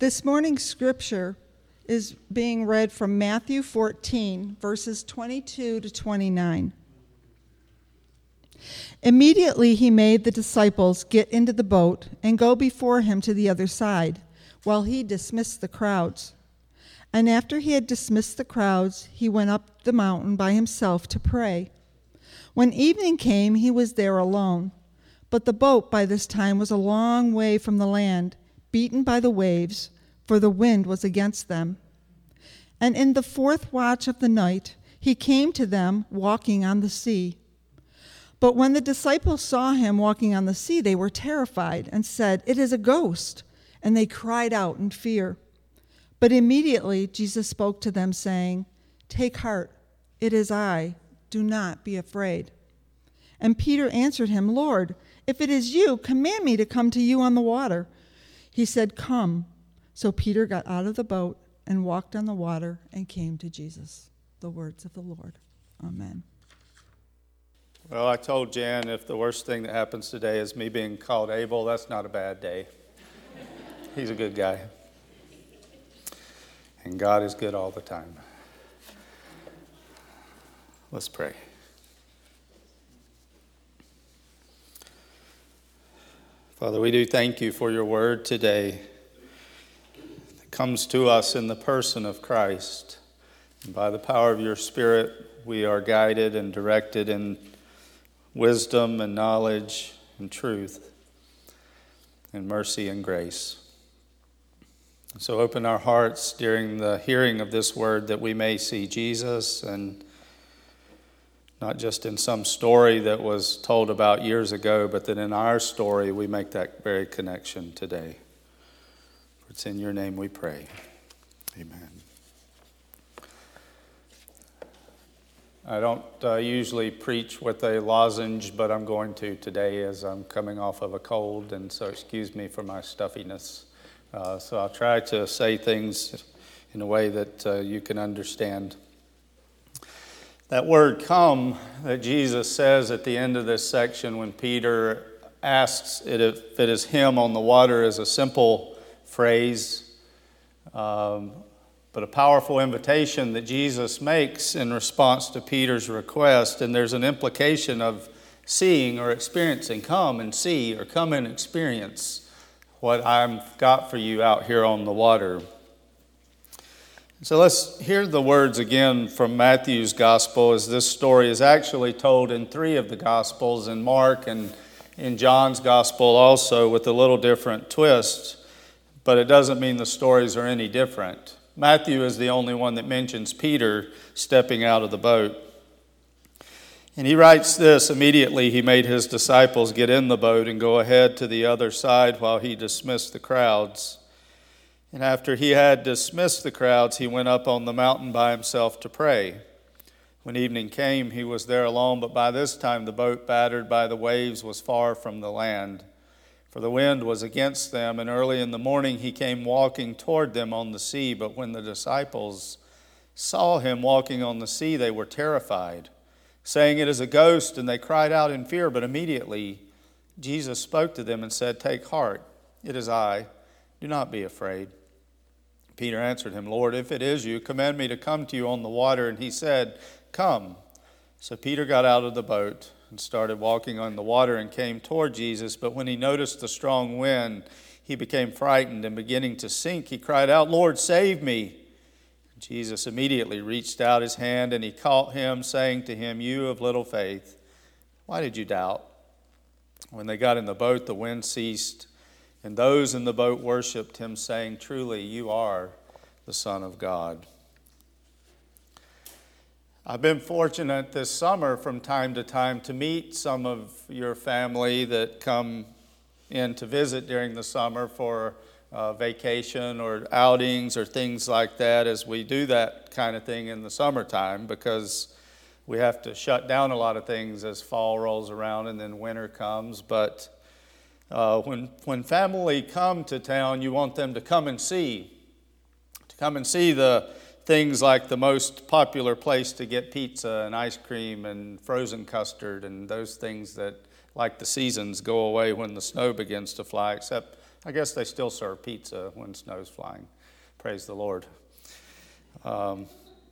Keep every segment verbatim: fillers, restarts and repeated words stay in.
This morning's scripture is being read from Matthew fourteen, verses twenty-two to twenty-nine. Immediately he made the disciples get into the boat and go before him to the other side, while he dismissed the crowds. And after he had dismissed the crowds, he went up the mountain by himself to pray. When evening came, he was there alone. But the boat by this time was a long way from the land, beaten by the waves, for the wind was against them. And in the fourth watch of the night, he came to them walking on the sea. But when the disciples saw him walking on the sea, they were terrified and said, "It is a ghost," and they cried out in fear. But immediately Jesus spoke to them, saying, "Take heart, it is I. Do not be afraid." And Peter answered him, "Lord, if it is you, command me to come to you on the water." He said, "Come." So Peter got out of the boat and walked on the water and came to Jesus. The words of the Lord. Amen. Well, I told Jan if the worst thing that happens today is me being called Abel, that's not a bad day. He's a good guy. And God is good all the time. Let's pray. Father, we do thank you for your word today that comes to us in the person of Christ. And by the power of your Spirit, we are guided and directed in wisdom and knowledge and truth and mercy and grace. So open our hearts during the hearing of this word that we may see Jesus, and not just in some story that was told about years ago, but that in our story we make that very connection today. For it's in your name we pray. Amen. I don't uh, usually preach with a lozenge, but I'm going to today as I'm coming off of a cold, and so excuse me for my stuffiness. Uh, so I'll try to say things in a way that uh, you can understand. That word "come" that Jesus says at the end of this section when Peter asks if it is him on the water is a simple phrase, um, but a powerful invitation that Jesus makes in response to Peter's request. And there's an implication of seeing or experiencing. Come and see, or come and experience what I've got for you out here on the water. So let's hear the words again from Matthew's gospel, as this story is actually told in three of the gospels, in Mark and in John's gospel also, with a little different twist. But it doesn't mean the stories are any different. Matthew is the only one that mentions Peter stepping out of the boat. And he writes this: immediately he made his disciples get in the boat and go ahead to the other side while he dismissed the crowds. And after he had dismissed the crowds, he went up on the mountain by himself to pray. When evening came, he was there alone, but by this time the boat, battered by the waves, was far from the land, for the wind was against them. And early in the morning he came walking toward them on the sea. But when the disciples saw him walking on the sea, they were terrified, saying, "It is a ghost," and they cried out in fear. But immediately Jesus spoke to them and said, "Take heart, it is I. Do not be afraid." Peter answered him, "Lord, if it is you, command me to come to you on the water." And he said, "Come." So Peter got out of the boat and started walking on the water and came toward Jesus. But when he noticed the strong wind, he became frightened, and beginning to sink, he cried out, "Lord, save me." Jesus immediately reached out his hand and he caught him, saying to him, "You of little faith, why did you doubt?" When they got in the boat, the wind ceased, and those in the boat worshipped him, saying, "Truly, you are the Son of God." I've been fortunate this summer from time to time to meet some of your family that come in to visit during the summer for uh, vacation or outings or things like that, as we do that kind of thing in the summertime, because we have to shut down a lot of things as fall rolls around and then winter comes. But uh, when when family come to town, you want them to come and see, to come and see the things like the most popular place to get pizza and ice cream and frozen custard and those things that, like the seasons, go away when the snow begins to fly, except I guess they still serve pizza when snow's flying. Praise the Lord. Um,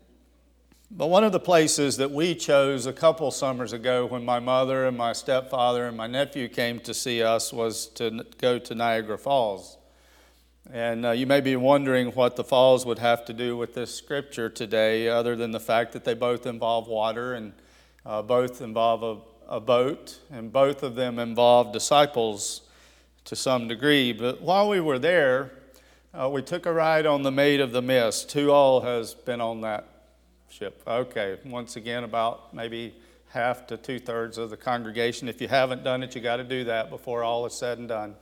but one of the places that we chose a couple summers ago when my mother and my stepfather and my nephew came to see us was to go to Niagara Falls. And uh, you may be wondering what the falls would have to do with this scripture today, other than the fact that they both involve water and uh, both involve a, a boat, and both of them involve disciples to some degree. But while we were there, uh, we took a ride on the Maid of the Mist. Who all has been on that ship? Okay, once again, about maybe half to two-thirds of the congregation. If you haven't done it, you got to do that before all is said and done.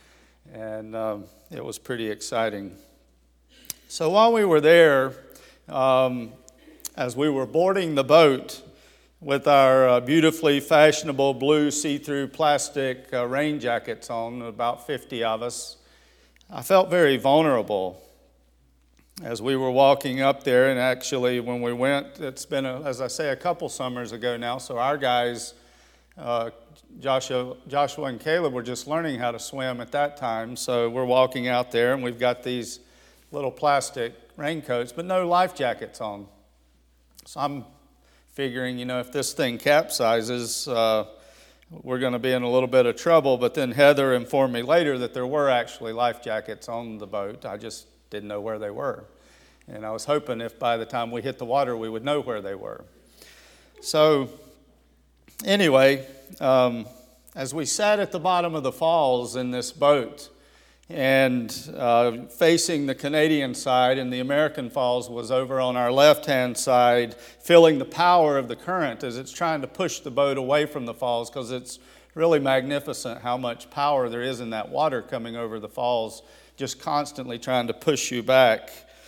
And um, it was pretty exciting. So while we were there, um, as we were boarding the boat with our uh, beautifully fashionable blue see-through plastic uh, rain jackets on, about fifty of us, I felt very vulnerable as we were walking up there. And actually, when we went, it's been, a, as I say, a couple summers ago now, so our guys, uh, Joshua, Joshua and Caleb were just learning how to swim at that time. So we're walking out there, and we've got these little plastic raincoats, but no life jackets on. So I'm figuring, you know, if this thing capsizes, uh, we're going to be in a little bit of trouble. But then Heather informed me later that there were actually life jackets on the boat. I just didn't know where they were. And I was hoping if by the time we hit the water, we would know where they were. So anyway, um, as we sat at the bottom of the falls in this boat and uh, facing the Canadian side, and the American Falls was over on our left-hand side, feeling the power of the current as it's trying to push the boat away from the falls, because it's really magnificent how much power there is in that water coming over the falls, just constantly trying to push you back.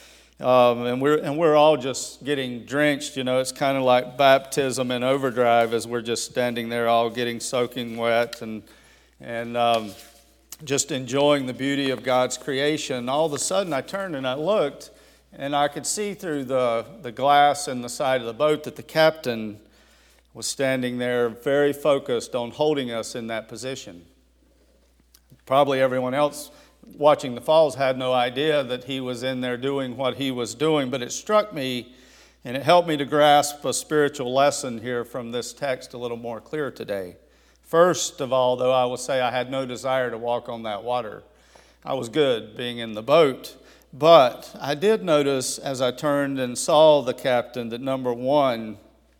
Um, and we're and we're all just getting drenched. You know, it's kind of like baptism in overdrive as we're just standing there, all getting soaking wet and and um, just enjoying the beauty of God's creation. All of a sudden, I turned and I looked, and I could see through the the glass in the side of the boat that the captain was standing there, very focused on holding us in that position. Probably everyone else watching the falls had no idea that he was in there doing what he was doing, but it struck me and it helped me to grasp a spiritual lesson here from this text a little more clear today. First of all, though, I will say I had no desire to walk on that water. I was good being in the boat, but I did notice as I turned and saw the captain that, number one,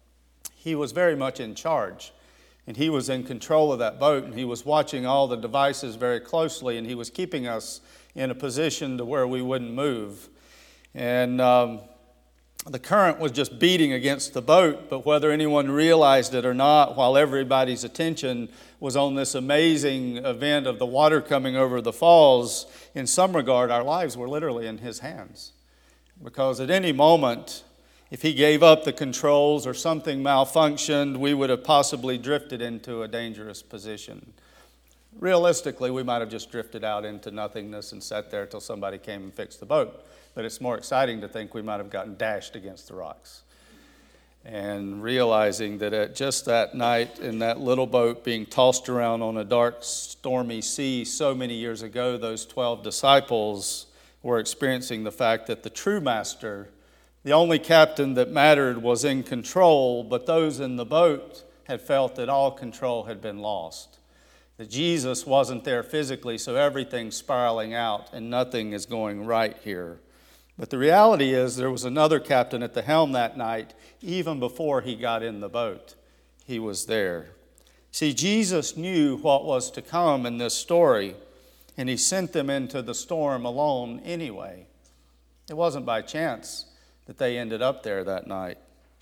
he was very much in charge. And he was in control of that boat, and he was watching all the devices very closely, and he was keeping us in a position to where we wouldn't move. And um, the current was just beating against the boat, but whether anyone realized it or not, while everybody's attention was on this amazing event of the water coming over the falls, in some regard, our lives were literally in his hands. Because at any moment, if he gave up the controls or something malfunctioned, we would have possibly drifted into a dangerous position. Realistically, we might have just drifted out into nothingness and sat there till somebody came and fixed the boat. But it's more exciting to think we might have gotten dashed against the rocks. And realizing that at just that night in that little boat being tossed around on a dark, stormy sea so many years ago, those twelve disciples were experiencing the fact that the true master, the only captain that mattered, was in control, but those in the boat had felt that all control had been lost. That Jesus wasn't there physically, so everything's spiraling out and nothing is going right here. But the reality is there was another captain at the helm that night, even before he got in the boat. He was there. See, Jesus knew what was to come in this story, and he sent them into the storm alone anyway. It wasn't by chance that they ended up there that night.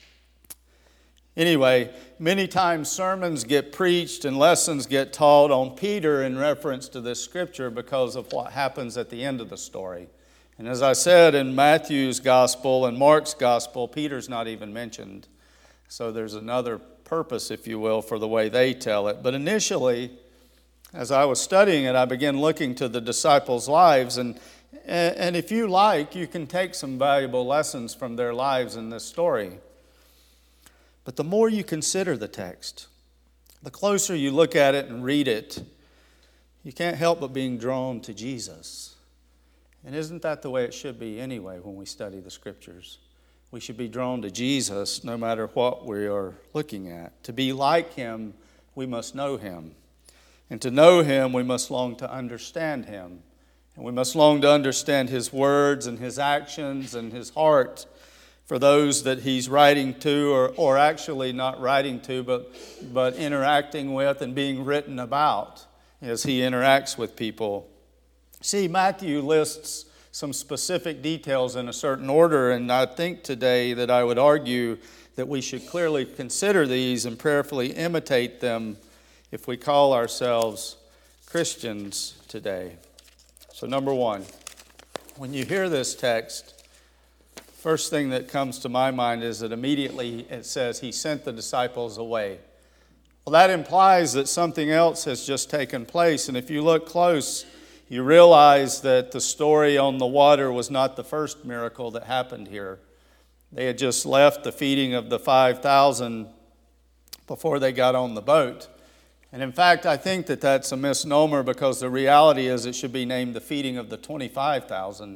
Anyway, many times sermons get preached and lessons get taught on Peter in reference to this scripture because of what happens at the end of the story. And as I said, in Matthew's gospel and Mark's gospel, Peter's not even mentioned. So there's another purpose, if you will, for the way they tell it. But initially, as I was studying it, I began looking to the disciples' lives, and And if you like, you can take some valuable lessons from their lives in this story. But the more you consider the text, the closer you look at it and read it, you can't help but being drawn to Jesus. And isn't that the way it should be anyway when we study the Scriptures? We should be drawn to Jesus no matter what we are looking at. To be like Him, we must know Him. And to know Him, we must long to understand Him. And we must long to understand His words and His actions and His heart for those that He's writing to, or, or actually not writing to, but, but interacting with and being written about as He interacts with people. See, Matthew lists some specific details in a certain order, and I think today that I would argue that we should clearly consider these and prayerfully imitate them if we call ourselves Christians today. So number one, when you hear this text, first thing that comes to my mind is that immediately it says He sent the disciples away. Well, that implies that something else has just taken place, and if you look close, you realize that the story on the water was not the first miracle that happened here. They had just left the feeding of the five thousand before they got on the boat. And in fact, I think that that's a misnomer, because the reality is it should be named the feeding of the twenty-five thousand.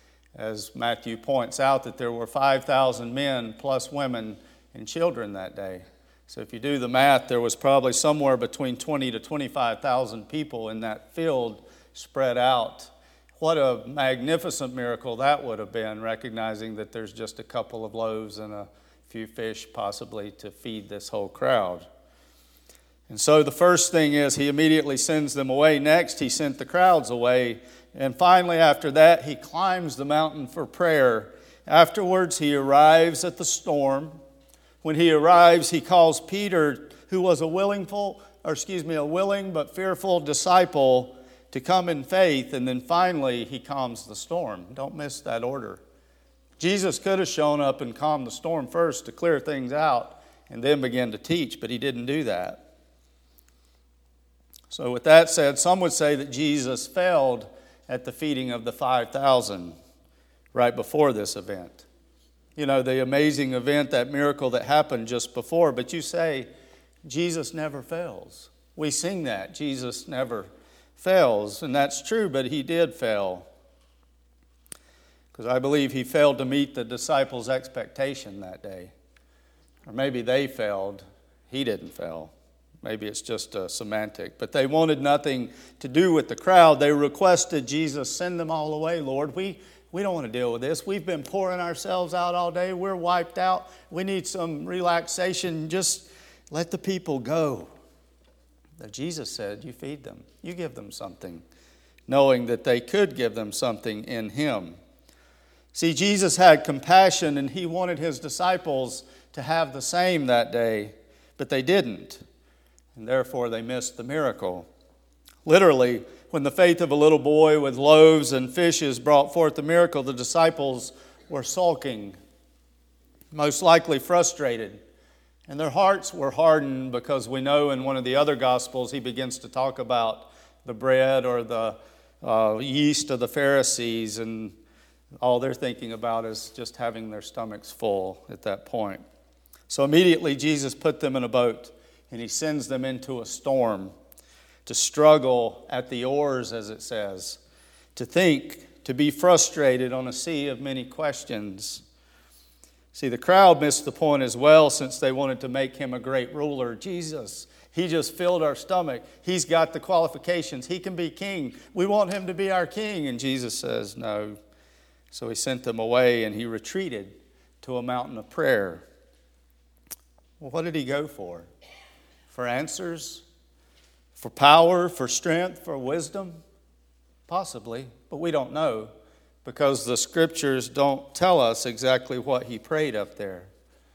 As Matthew points out, that there were five thousand men plus women and children that day. So if you do the math, there was probably somewhere between twenty to twenty-five thousand people in that field spread out. What a magnificent miracle that would have been, recognizing that there's just a couple of loaves and a few fish possibly to feed this whole crowd. And so the first thing is He immediately sends them away. Next, He sent the crowds away. And finally, after that, He climbs the mountain for prayer. Afterwards, He arrives at the storm. When He arrives, He calls Peter, who was a willing, or excuse me, a willing but fearful disciple, to come in faith, and then finally He calms the storm. Don't miss that order. Jesus could have shown up and calmed the storm first to clear things out and then begin to teach, but He didn't do that. So with that said, some would say that Jesus failed at the feeding of the five thousand right before this event. You know, the amazing event, that miracle that happened just before, but you say, Jesus never fails. We sing that, Jesus never fails, and that's true, but He did fail. Because I believe He failed to meet the disciples' expectation that day. Or maybe they failed, He didn't fail. Maybe it's just a semantic. But they wanted nothing to do with the crowd. They requested Jesus, send them all away, Lord. We, we don't want to deal with this. We've been pouring ourselves out all day. We're wiped out. We need some relaxation. Just let the people go. But Jesus said, you feed them. You give them something, knowing that they could give them something in Him. See, Jesus had compassion, and He wanted His disciples to have the same that day, but they didn't. And therefore, they missed the miracle. Literally, when the faith of a little boy with loaves and fishes brought forth the miracle, the disciples were sulking, most likely frustrated. And their hearts were hardened, because we know in one of the other Gospels He begins to talk about the bread or the uh, yeast of the Pharisees, and all they're thinking about is just having their stomachs full at that point. So immediately Jesus put them in a boat, and He sends them into a storm to struggle at the oars, as it says, to think, to be frustrated on a sea of many questions. See, the crowd missed the point as well, since they wanted to make Him a great ruler. Jesus, He just filled our stomach. He's got the qualifications. He can be king. We want Him to be our king. And Jesus says, no. So He sent them away, and He retreated to a mountain of prayer. Well, what did He go for? For answers? For power? For strength? For wisdom? Possibly, but we don't know, because the Scriptures don't tell us exactly what He prayed up there.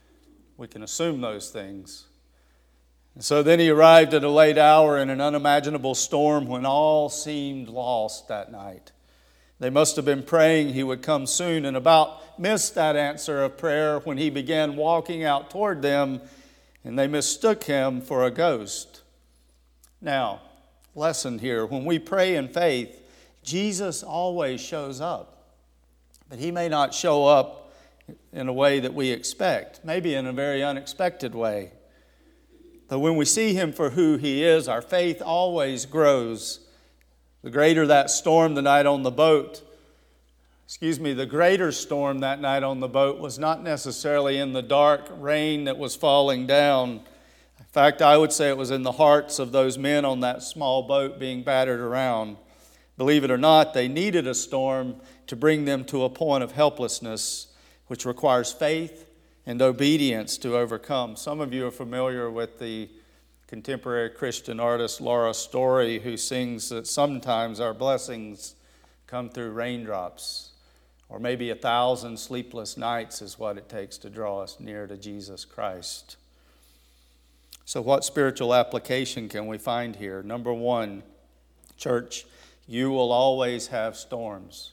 We can assume those things. And so then He arrived at a late hour in an unimaginable storm when all seemed lost that night. They must have been praying He would come soon, and about missed that answer of prayer when He began walking out toward them, and they mistook Him for a ghost. Now, lesson here, when we pray in faith, Jesus always shows up. But He may not show up in a way that we expect, maybe in a very unexpected way. But when we see Him for who He is, our faith always grows The greater that storm the night on the boat, excuse me, the greater storm that night on the boat was not necessarily in the dark rain that was falling down. In fact, I would say it was in the hearts of those men on that small boat being battered around. Believe it or not, they needed a storm to bring them to a point of helplessness, which requires faith and obedience to overcome. Some of you are familiar with the contemporary Christian artist Laura Story, who sings that sometimes our blessings come through raindrops, or maybe a thousand sleepless nights is what it takes to draw us near to Jesus Christ. So what spiritual application can we find here? Number one, church, you will always have storms.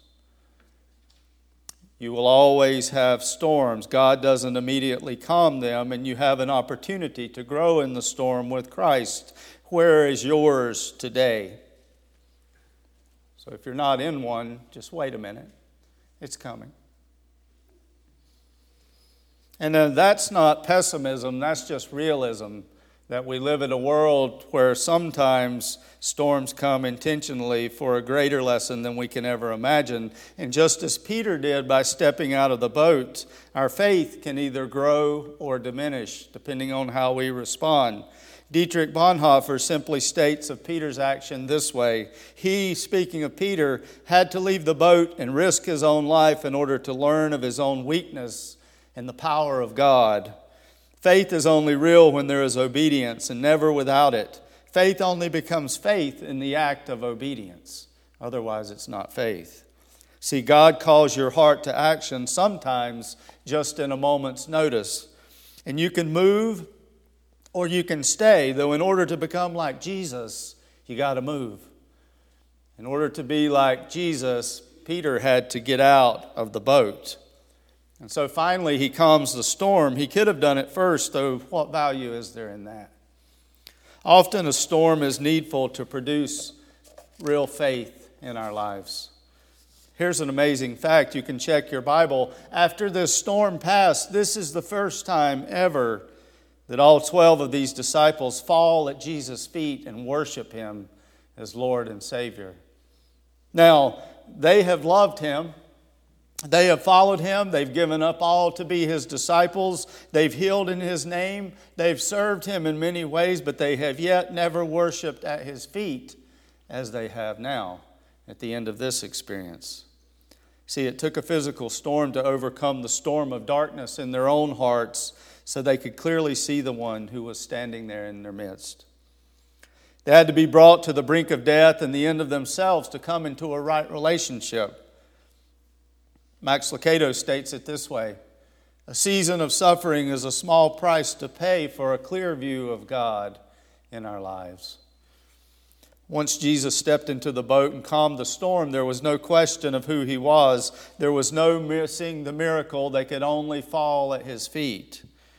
You will always have storms. God doesn't immediately calm them, and you have an opportunity to grow in the storm with Christ. Where is yours today? So if you're not in one, just wait a minute. It's coming. And then that's not pessimism, that's just realism. That we live in a world where sometimes storms come intentionally for a greater lesson than we can ever imagine. And just as Peter did by stepping out of the boat, our faith can either grow or diminish, depending on how we respond. Dietrich Bonhoeffer simply states of Peter's action this way. He, speaking of Peter, had to leave the boat and risk his own life in order to learn of his own weakness and the power of God. Faith is only real when there is obedience, and never without it. Faith only becomes faith in the act of obedience. Otherwise, it's not faith. See, God calls your heart to action sometimes just in a moment's notice. And you can move or you can stay, though in order to become like Jesus, you got to move. In order to be like Jesus, Peter had to get out of the boat. And so finally he calms the storm. He could have done it first, though what value is there in that? Often a storm is needful to produce real faith in our lives. Here's an amazing fact. You can check your Bible. After this storm passed, this is the first time ever that all twelve of these disciples fall at Jesus' feet and worship Him as Lord and Savior. Now, they have loved Him. They have followed Him. They've given up all to be His disciples. They've healed in His name. They've served Him in many ways, but they have yet never worshiped at His feet as they have now at the end of this experience. See, it took a physical storm to overcome the storm of darkness in their own hearts so they could clearly see the one who was standing there in their midst. They had to be brought to the brink of death and the end of themselves to come into a right relationship. Max Lucado states it this way: a season of suffering is a small price to pay for a clear view of God in our lives. Once Jesus stepped into the boat and calmed the storm, there was no question of who He was. There was no missing the miracle. They could only fall at His feet.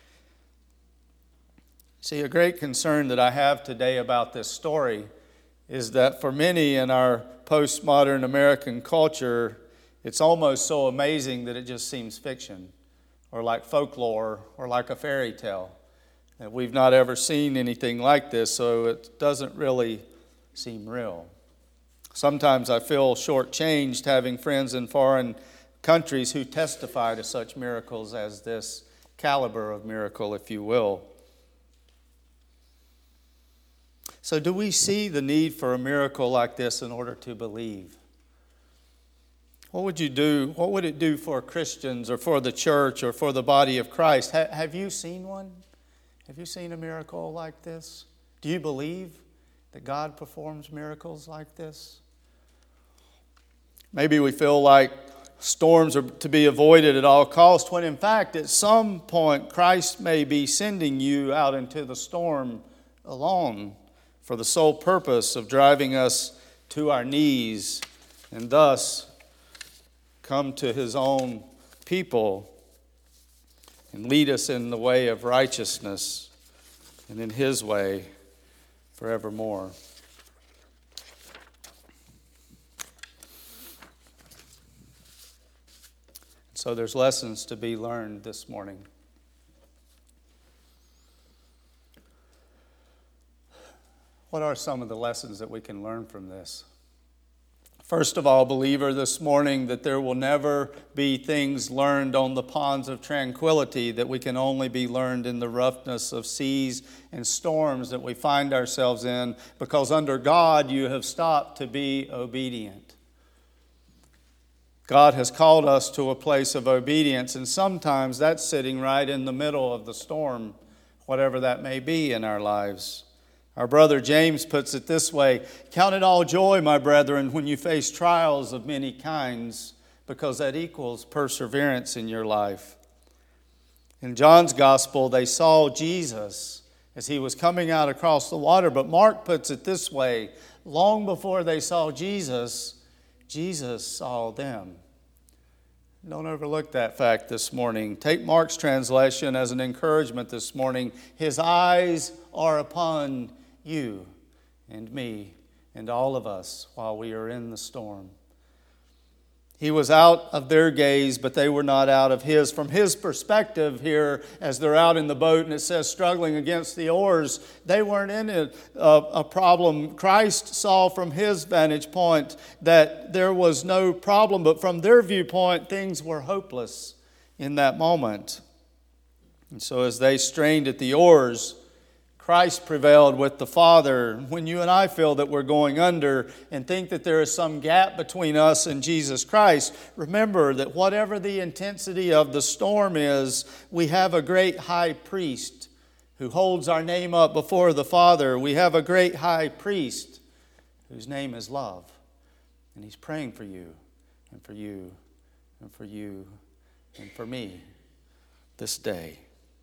See, a great concern that I have today about this story is that for many in our postmodern American culture, it's almost so amazing that it just seems fiction or like folklore or like a fairy tale. And we've not ever seen anything like this, so it doesn't really seem real. Sometimes I feel shortchanged having friends in foreign countries who testify to such miracles as this caliber of miracle, if you will. So do we see the need for a miracle like this in order to believe? What would you do? What would it do for Christians or for the church or for the body of Christ? Ha- have you seen one? Have you seen a miracle like this? Do you believe that God performs miracles like this? Maybe we feel like storms are to be avoided at all costs, when in fact at some point Christ may be sending you out into the storm alone for the sole purpose of driving us to our knees and thus come to His own people and lead us in the way of righteousness and in His way forevermore. So there's lessons to be learned this morning. What are some of the lessons that we can learn from this? First of all, believer, this morning that there will never be things learned on the ponds of tranquility, that we can only be learned in the roughness of seas and storms that we find ourselves in, because under God you have stopped to be obedient. God has called us to a place of obedience, and sometimes that's sitting right in the middle of the storm, whatever that may be in our lives. Our brother James puts it this way: count it all joy, my brethren, when you face trials of many kinds, because that equals perseverance in your life. In John's gospel, they saw Jesus as he was coming out across the water, but Mark puts it this way: long before they saw Jesus, Jesus saw them. Don't overlook that fact this morning. Take Mark's translation as an encouragement this morning. His eyes are upon you and me and all of us while we are in the storm. He was out of their gaze, but they were not out of his. From his perspective here, as they're out in the boat, and it says struggling against the oars, they weren't in a, a, a problem. Christ saw from his vantage point that there was no problem, but from their viewpoint, things were hopeless in that moment. And so as they strained at the oars, Christ prevailed with the Father. When you and I feel that we're going under and think that there is some gap between us and Jesus Christ, remember that whatever the intensity of the storm is, we have a great high priest who holds our name up before the Father. We have a great high priest whose name is love. And he's praying for you and for you and for you and for me this day.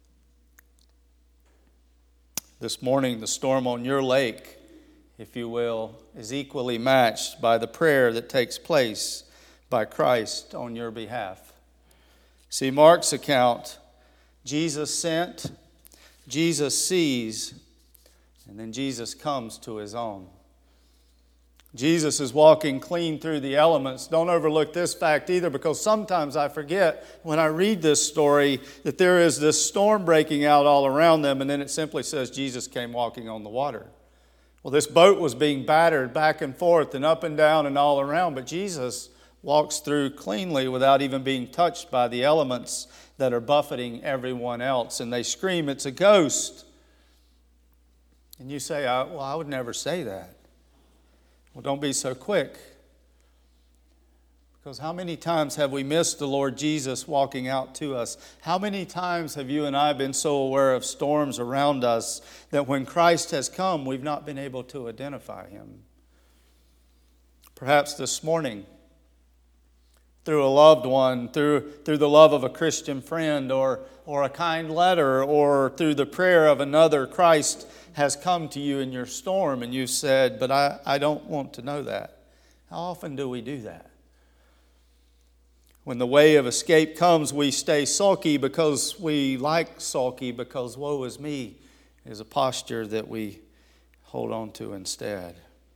This morning, the storm on your lake, if you will, is equally matched by the prayer that takes place by Christ on your behalf. See, Mark's account, Jesus sent, Jesus sees, and then Jesus comes to his own. Jesus is walking clean through the elements. Don't overlook this fact either, because sometimes I forget when I read this story that there is this storm breaking out all around them, and then it simply says Jesus came walking on the water. Well, this boat was being battered back and forth and up and down and all around, but Jesus walks through cleanly without even being touched by the elements that are buffeting everyone else. And they scream, "It's a ghost." And you say, well, I would never say that. Well, don't be so quick. Because how many times have we missed the Lord Jesus walking out to us? How many times have you and I been so aware of storms around us that when Christ has come, we've not been able to identify him? Perhaps this morning, through a loved one, through, through the love of a Christian friend, or, or a kind letter, or through the prayer of another, Christ has come to you in your storm, and you've said, but I, I don't want to know that. How often do we do that? When the way of escape comes, we stay sulky because we like sulky, because woe is me is a posture that we hold on to instead.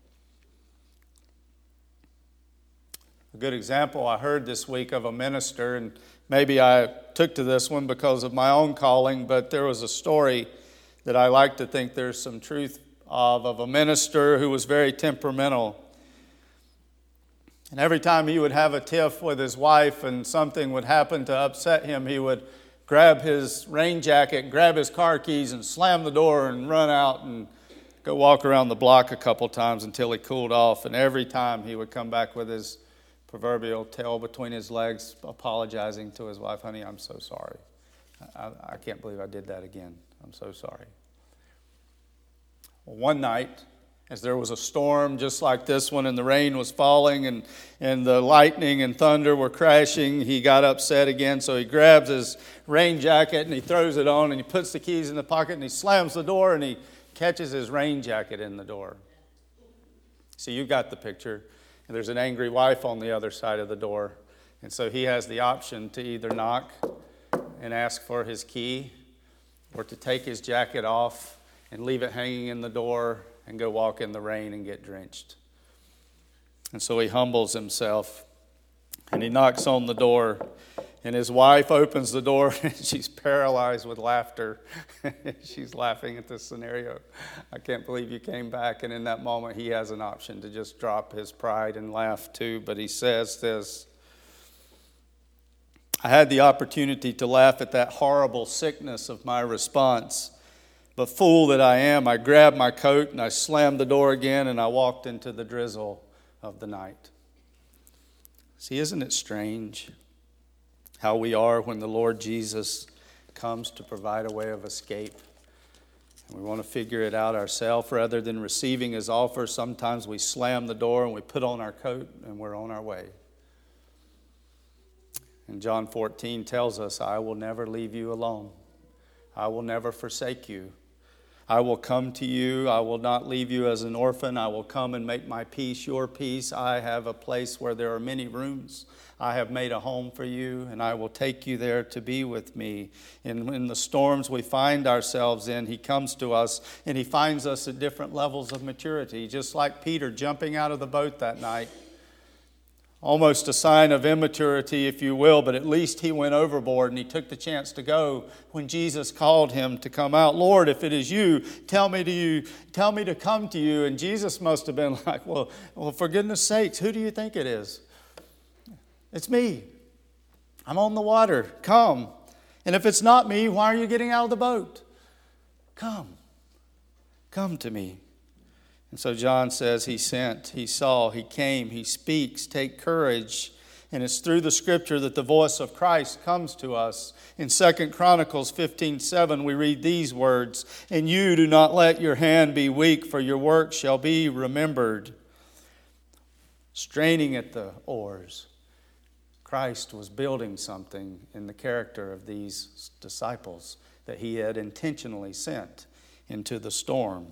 A good example I heard this week of a minister, and maybe I took to this one because of my own calling, but there was a story that I like to think there's some truth of, of a minister who was very temperamental. And every time he would have a tiff with his wife and something would happen to upset him, he would grab his rain jacket, grab his car keys, and slam the door and run out and go walk around the block a couple times until he cooled off. And every time he would come back with his proverbial tail between his legs, apologizing to his wife, "Honey, I'm so sorry. I, I can't believe I did that again. I'm so sorry." Well, one night, as there was a storm just like this one, and the rain was falling, and, and the lightning and thunder were crashing, he got upset again, so he grabs his rain jacket and he throws it on, and he puts the keys in the pocket, and he slams the door, and he catches his rain jacket in the door. See, you got the picture. And there's an angry wife on the other side of the door. And so he has the option to either knock and ask for his key, or to take his jacket off and leave it hanging in the door and go walk in the rain and get drenched. And so he humbles himself and he knocks on the door, And his wife opens the door, and she's paralyzed with laughter. She's laughing at this scenario. I can't believe you came back. And in that moment, he has an option to just drop his pride and laugh too. But he says this, I had the opportunity to laugh at that horrible sickness of my response. But fool that I am, I grabbed my coat and I slammed the door again and I walked into the drizzle of the night. See, isn't it strange how we are when the Lord Jesus comes to provide a way of escape? And we want to figure it out ourselves rather than receiving his offer. Sometimes we slam the door and we put on our coat and we're on our way. And John fourteen tells us, I will never leave you alone. I will never forsake you. I will come to you. I will not leave you as an orphan. I will come and make my peace your peace. I have a place where there are many rooms. I have made a home for you, and I will take you there to be with me. And in the storms we find ourselves in, he comes to us, and he finds us at different levels of maturity, just like Peter jumping out of the boat that night. Almost a sign of immaturity, if you will, but at least he went overboard and he took the chance to go when Jesus called him to come out. Lord, if it is you, tell me to you, tell me to come to you. And Jesus must have been like, well, well, for goodness sakes, who do you think it is? It's me. I'm on the water. Come. And if it's not me, why are you getting out of the boat? Come. Come to me. And so John says he sent, he saw, he came, he speaks, take courage. And it's through the scripture that the voice of Christ comes to us. In Second Chronicles fifteen seven, we read these words, and you do not let your hand be weak, for your work shall be remembered. Straining at the oars, Christ was building something in the character of these disciples that he had intentionally sent into the storm.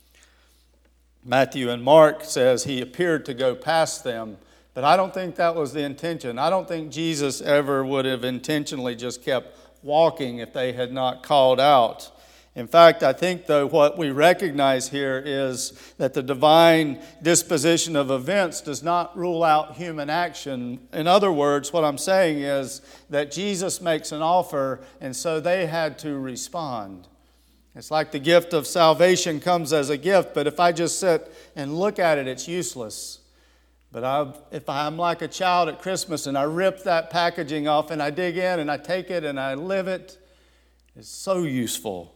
Matthew and Mark says he appeared to go past them, but I don't think that was the intention. I don't think Jesus ever would have intentionally just kept walking if they had not called out. In fact, I think, though, what we recognize here is that the divine disposition of events does not rule out human action. In other words, what I'm saying is that Jesus makes an offer, and so they had to respond. It's like the gift of salvation comes as a gift, but if I just sit and look at it, it's useless. But I, if I'm like a child at Christmas and I rip that packaging off and I dig in and I take it and I live it, it's so useful.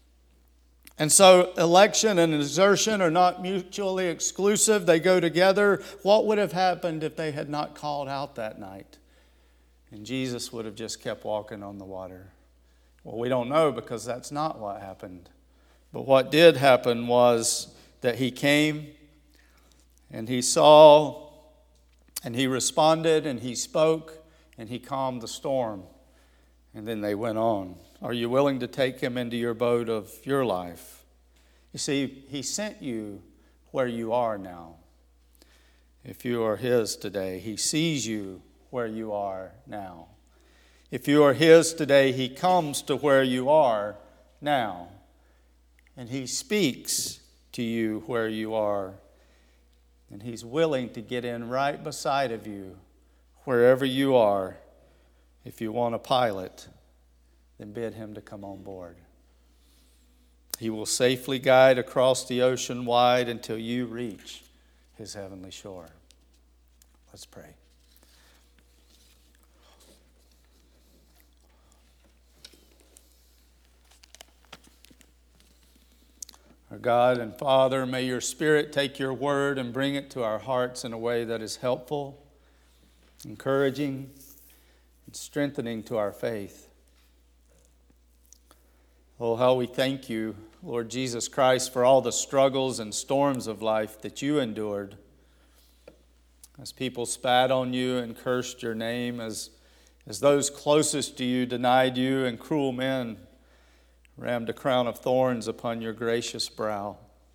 And so election and exertion are not mutually exclusive. They go together. What would have happened if they had not called out that night? And Jesus would have just kept walking on the water. Well, we don't know because that's not what happened. But what did happen was that he came and he saw and he responded and he spoke and he calmed the storm. And then they went on. Are you willing to take him into your boat of your life? You see, he sent you where you are now. If you are his today, he sees you where you are now. If you are his today, he comes to where you are now. And he speaks to you where you are. And he's willing to get in right beside of you, wherever you are. If you want a pilot, then bid him to come on board. He will safely guide across the ocean wide until you reach his heavenly shore. Let's pray. Our God and Father, may your Spirit take your word and bring it to our hearts in a way that is helpful, encouraging, and strengthening to our faith. Oh, how we thank you, Lord Jesus Christ, for all the struggles and storms of life that you endured. As people spat on you and cursed your name, as, as those closest to you denied you, and cruel men rammed a crown of thorns upon your gracious brow.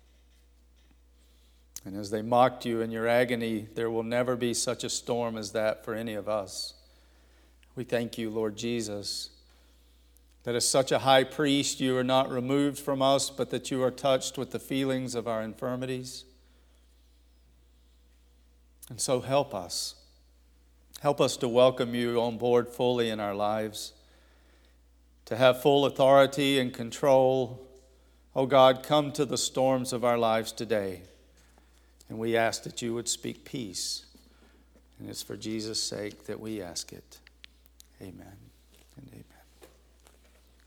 And as they mocked you in your agony, there will never be such a storm as that for any of us. We thank you, Lord Jesus, that as such a high priest, you are not removed from us, but that you are touched with the feelings of our infirmities. And so help us. Help us to welcome you on board fully in our lives, to have full authority and control. Oh God, come to the storms of our lives today. And we ask that you would speak peace. And it's for Jesus' sake that we ask it. Amen.